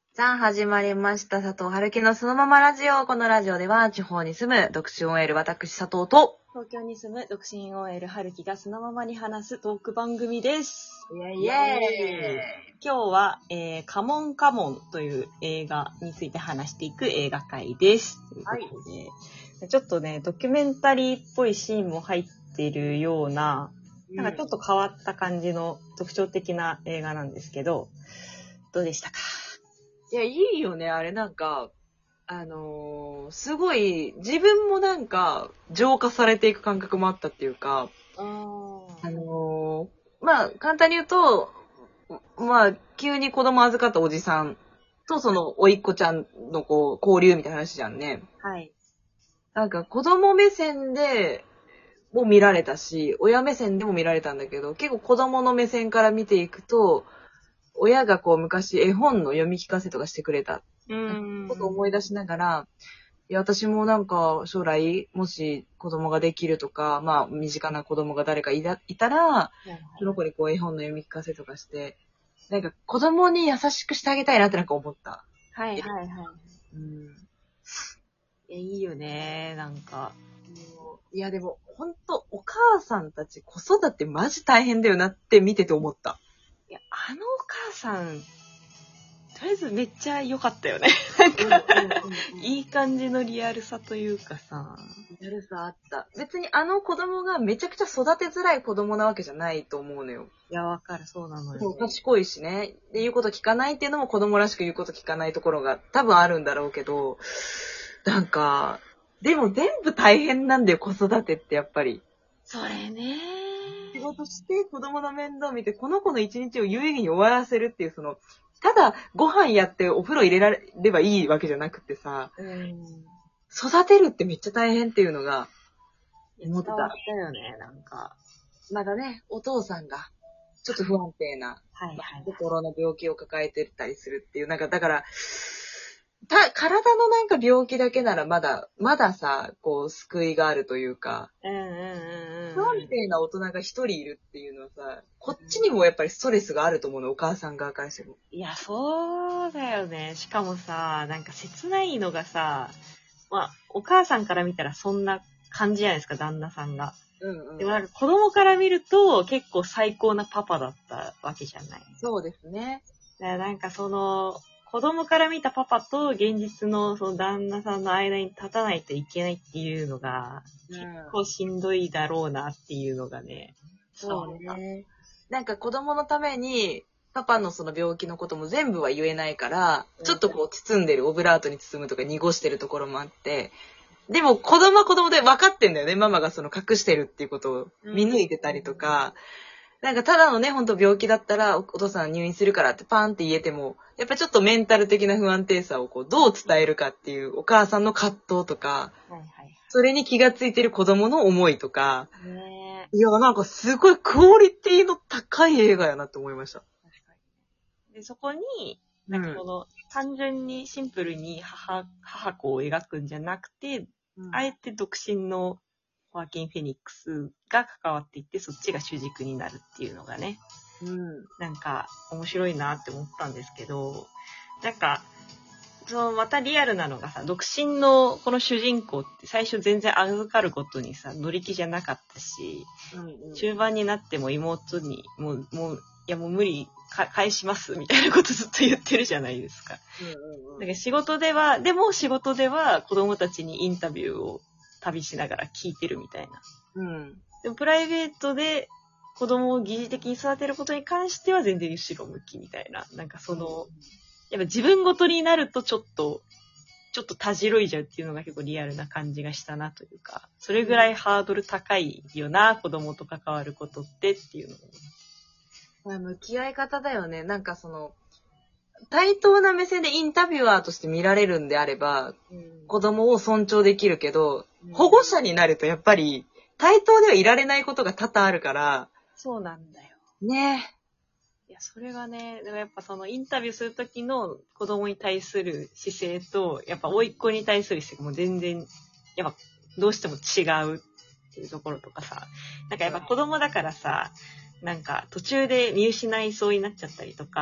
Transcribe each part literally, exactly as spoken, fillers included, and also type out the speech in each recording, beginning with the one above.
さあ始まりました佐藤春樹のそのままラジオ。このラジオでは地方に住む独身 オーエル 私佐藤と東京に住む独身 オーエル 春樹がそのままに話すトーク番組です。 イエイイエ今日は、えー、カモンカモンという映画について話していく映画会です。ということで、はい、ちょっとね、ドキュメンタリーっぽいシーンも入っているような、なんかちょっと変わった感じの特徴的な映画なんですけど、どうでしたか？ いや、いいよね。あれなんか、あのー、すごい、自分もなんか、浄化されていく感覚もあったっていうか、 ああのー、まあ、簡単に言うと、まあ、急に子供預かったおじさんとその、おいっ子ちゃんのこう、交流みたいな話じゃんね。 はい。 なんか、子供目線で、も見られたし、親目線でも見られたんだけど、結構子供の目線から見ていくと、親がこう昔絵本の読み聞かせとかしてくれたうーん。 ことを思い出しながら、いや、私もなんか将来、もし子供ができるとか、まあ、身近な子供が誰かいたいたら、その子にこう絵本の読み聞かせとかして、なんか子供に優しくしてあげたいなってなんか思った。 はいはいはい。 うん。 いや、いいよね、なんか。 いや、でも、ほんと、お母さんたち子育てマジ大変だよなって見てて思った。 いや、あのお母さん、とりあえずめっちゃ良かったよね。なんか、いい感じのリアルさというかさ。 リアルさあった。別にあの子供がめちゃくちゃ育てづらい子供なわけじゃないと思うのよ。 いや、わかる、そうなのよ、 そう、賢いしね。で、言うこと聞かないっていうのも子供らしく言うこと聞かないところが多分あるんだろうけど、なんか、でも全部大変なんだよ、子育てってやっぱり。 それね。 仕事して子供の面倒見て、この子の一日を有意義に終わらせるっていう、その、ただご飯やってお風呂入れらればいいわけじゃなくてさ、 うん。 育てるってめっちゃ大変っていうのが、思ってた。 伝わったよね、なんか。 まだね、お父さんが、ちょっと不安定な、 はいはい。 心の病気を抱えてたりするっていう、なんか、だから、た、体のなんか病気だけならまだ、まださ、こう、救いがあるというか、 うんうんうんうん。 不安定な大人が一人いるっていうのはさ、こっちにもやっぱりストレスがあると思うの、お母さん側からしても。 いや、そうだよね。しかもさ、なんか切ないのがさ、まあ、お母さんから見たらそんな感じじゃないですか、旦那さんが。 うんうん。 でもなんか子供から見ると結構最高なパパだったわけじゃない。 そうですね。 だからなんかその、子供から見たパパと現実のその旦那さんの間に立たないといけないっていうのが、 うん、 結構しんどいだろうなっていうのがね。 そうね。なんか子供のために、パパのその病気のことも全部は言えないから、ちょっとこう包んでる、オブラートに包むとか濁してるところもあって、でも子供は子供で分かってんだよね。ママがその隠してるっていうことを見抜いてたりとか、なんかただのね、ほんと病気だったらお父さん入院するからってパーンって言えても、やっぱちょっとメンタル的な不安定さをこうどう伝えるかっていうお母さんの葛藤とか、 はいはいはい。 それに気がついてる子供の思いとか、 ねいや、なんかすごいクオリティの高い映画やなって思いました。 確かに。で、そこに、 うなんかこの、単純にシンプルに母、母子を描くんじゃなくて、 うん、 あえて独身のホアキン・フェニックスが関わっていって、そっちが主軸になるっていうのがね、 うん、 なんか面白いなって思ったんですけど、なんか、そのまたリアルなのがさ、独身のこの主人公って最初全然預かることにさ、乗り気じゃなかったし、 うんうん、 中盤になっても妹に、もう、もう、いやもう無理、か返しますみたいなことずっと言ってるじゃないですか。 うんうんうん、 だから仕事では、でも仕事では子供たちにインタビューを旅しながら聞いてるみたいな。 うん、 でもプライベートで子供を疑似的に育てることに関しては全然後ろ向きみたいな。なんかその、やっぱ自分ごとになるとちょっと、ちょっとたじろいじゃうっていうのが結構リアルな感じがしたなというか、それぐらいハードル高いよな、子供と関わることってっていうのを。 まあ、向き合い方だよね。なんかその、対等な目線でインタビュアーとして見られるんであれば、うん、子供を尊重できるけど、うん、保護者になるとやっぱり対等ではいられないことが多々あるから。 そうなんだよ。 ね。 いや、それがね、でもやっぱそのインタビューするときの子供に対する姿勢と、やっぱ甥っ子に対する姿勢も全然、やっぱどうしても違うっていうところとかさ、なんかやっぱ子供だからさ、なんか途中で見失いそうになっちゃったりとか、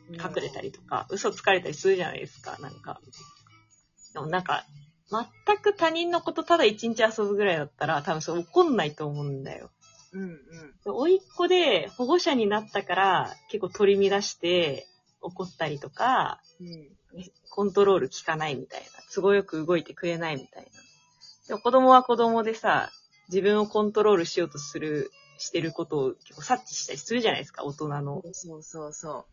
隠れたりとか、嘘つかれたりするじゃないですか、なんか。でもなんか、全く他人のことただ一日遊ぶぐらいだったら多分そう怒んないと思うんだよ。 うんうん。 甥っ子で保護者になったから結構取り乱して怒ったりとか、 うん、 コントロール効かないみたいな。都合よく動いてくれないみたいな。でも子供は子供でさ、自分をコントロールしようとする、してることを結構察知したりするじゃないですか、大人の。 そうそうそう。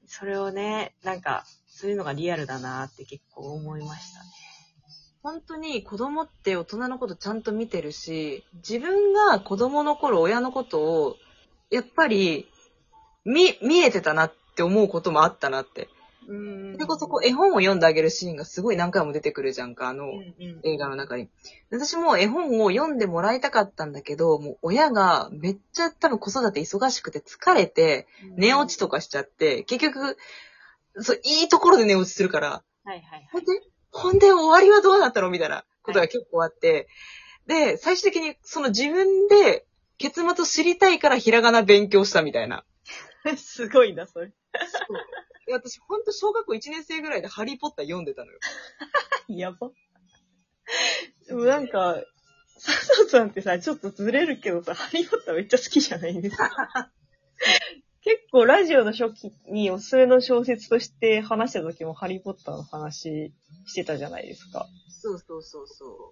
それをね、なんか、そういうのがリアルだなって結構思いましたね。 本当に子供って大人のことちゃんと見てるし、自分が子供の頃親のことを、やっぱり、見、見えてたなって思うこともあったなって。 うん。 それこそこう絵本を読んであげるシーンがすごい何回も出てくるじゃんか、あのうんうん、 映画の中に。私も絵本を読んでもらいたかったんだけど、もう親がめっちゃ多分子育て忙しくて疲れて、寝落ちとかしちゃって、結局、そう、いいところで寝落ちするから、 はいはいはい。 ほんで、ほんで終わりはどうなったのみたいなことが結構あって、はい、で、最終的にその自分で結末を知りたいからひらがな勉強したみたいな。 すごいな、それ。 そう。私、ほんと小学校いちねん生ぐらいでハリーポッター読んでたのよ。 やば。でもなんか、笹野さんってさ、ちょっとずれるけどさ、ハリーポッターめっちゃ好きじゃないですか。結構ラジオの初期におすすめの小説として話した時もハリーポッターの話してたじゃないですか。 そうそうそうそう。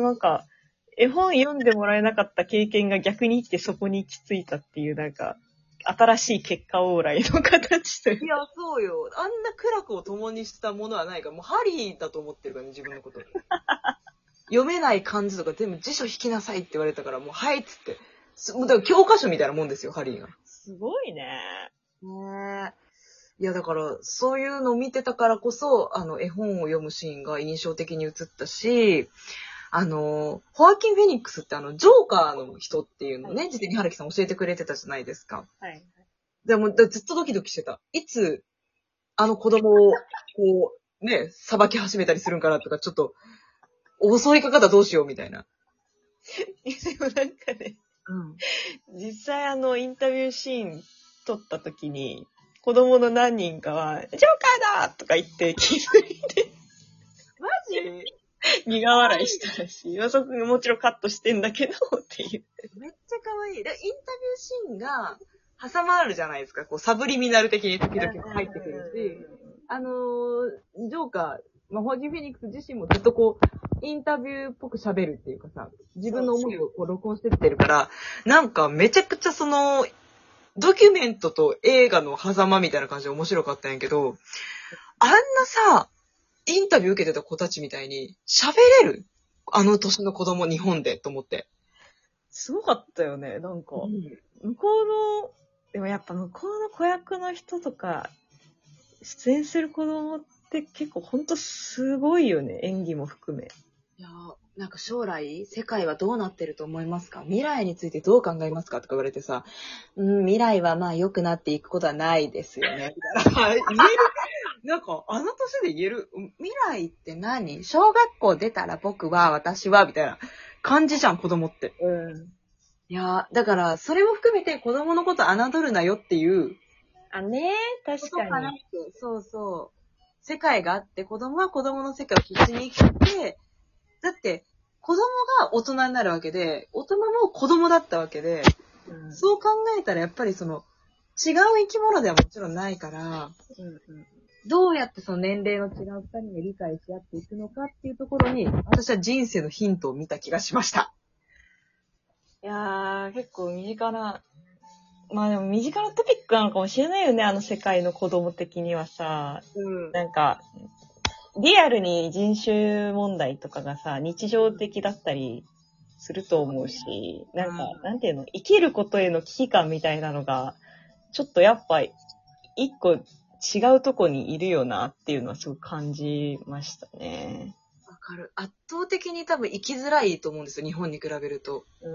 なんか、絵本読んでもらえなかった経験が逆に生きてそこに行き着いたっていうなんか、新しい結果往来の形という。 いや、そうよ。あんな苦楽を共にしたものはないから、もうハリーだと思ってるからね、自分のこと。読めない漢字とか全部辞書引きなさいって言われたから、もうはいっつって。もうだから教科書みたいなもんですよ、ハリーが。 すごいね。 ねえ。いや、だから、そういうのを見てたからこそ、あの、絵本を読むシーンが印象的に映ったし、あの、ホアキン・フェニックスってあの、ジョーカーの人っていうのをね、事前に春樹さん教えてくれてたじゃないですか。 はい。 でも、ずっとドキドキしてた。いつ、あの子供を、こう、ね、さばき始めたりするんかなとか、ちょっと、襲いかかったらどうしようみたいな。 でもなんかね、 うん。 実際あのインタビューシーン撮った時に、子供の何人かは、ジョーカーだとか言って気づいて、 マジ苦笑いしたらしい。まあそこもちろんカットしてんだけど、っていう。 めっちゃ可愛い。でインタビューシーンが挟まるじゃないですか。こう、サブリミナル的に時々入ってくるし、あのー、ジョーカー、まあ、ホーキン・フェニックス自身もずっとこう、インタビューっぽく喋るっていうかさ、自分の思いをこう録音してってるから、なんかめちゃくちゃその、ドキュメントと映画の狭間みたいな感じで面白かったんやけど、あんなさ、インタビュー受けてた子たちみたいに喋れるあの年の子供日本でと思って。 すごかったよね、なんか。 うん、 向こうの、でもやっぱ向こうの子役の人とか、出演する子供って結構ほんとすごいよね、演技も含め。 いやなんか将来世界はどうなってると思いますか、未来についてどう考えますかとか言われてさ、うん、未来はまあ良くなっていくことはないですよね。みたいな言えるなんかあの年で言える未来って何、小学校出たら僕は私はみたいな感じじゃん子供って。 うん。 いやだからそれも含めて子供のこと侮るなよっていうあ、ねえ、確かに。 そうそう。世界があって、子供は子供の世界を必死に生きて、だって、子供が大人になるわけで、大人も子供だったわけで、うん、そう考えたらやっぱりその、違う生き物ではもちろんないから、うんうん、どうやってその年齢の違う二人が理解し合っていくのかっていうところに、私は人生のヒントを見た気がしました。 いやー、結構身近な、まあでも身近なトピックなのかもしれないよね、あの世界の子供的にはさ。うん、なんか、リアルに人種問題とかがさ、日常的だったりすると思うし、なんか、なんていうの、生きることへの危機感みたいなのが、ちょっとやっぱ、一個違うとこにいるよなっていうのはすごく感じましたね。 わかる。圧倒的に多分生きづらいと思うんですよ、日本に比べると。 うん。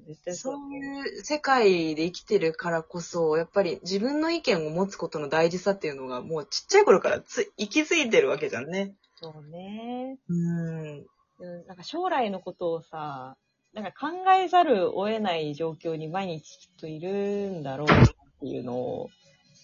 絶対そういう世界で生きてるからこそ、やっぱり自分の意見を持つことの大事さっていうのが、もうちっちゃい頃からつ息づいてるわけじゃんね。 そうね。 うん。 なんか将来のことをさ、なんか考えざるを得ない状況に毎日きっといるんだろうっていうのを、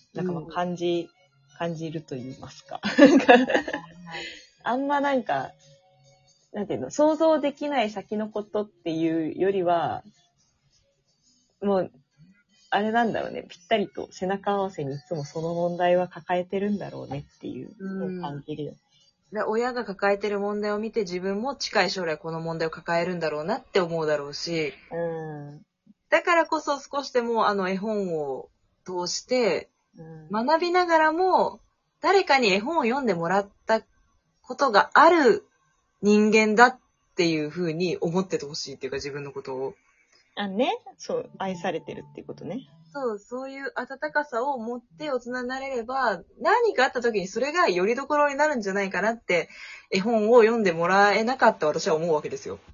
なんかまあうん感じ、感じると言いますか。なんかあんまなんか、なんていうの、想像できない先のことっていうよりは、もう、あれなんだろうね、ぴったりと背中合わせにいつもその問題は抱えてるんだろうねっていうのを感じるよ。 で親が抱えてる問題を見て自分も近い将来この問題を抱えるんだろうなって思うだろうし、 うん。 だからこそ少しでもあの絵本を通してうん、 学びながらも誰かに絵本を読んでもらったことがある人間だっていうふうに思っててほしいっていうか自分のことを。 あ、ね。そう、愛されてるっていうことね。 そう、そういう温かさを持って大人になれれば、何かあった時にそれが拠り所になるんじゃないかなって、絵本を読んでもらえなかった私は思うわけですよ。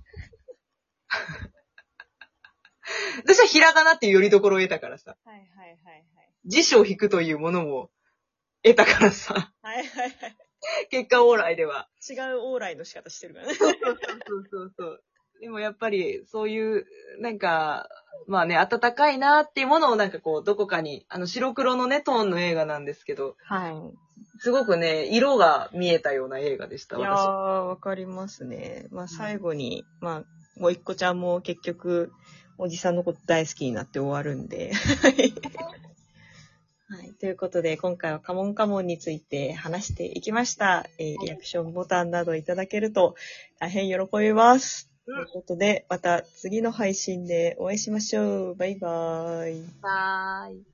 私はひらがなっていう拠り所を得たからさ。 はいはいはいはい。 辞書を引くというものも得たからさ。 はいはいはい。 結果往来では。 違う往来の仕方してるからね。 そうそうそうそう。でもやっぱりそういう、なんか、まあね、温かいなっていうものをなんかこう、どこかに、あの白黒のね、トーンの映画なんですけど、 はい。 すごくね、色が見えたような映画でした、 いやー、 私。 わかりますね。まあ最後に、まあ、もう一個ちゃんも結局、おじさんのこと大好きになって終わるんで。はい。ということで、今回はカモンカモンについて話していきました。えーリアクションボタンなどいただけると大変喜びます。 うんということで、また次の配信でお会いしましょう。バイバーイ。 はーい。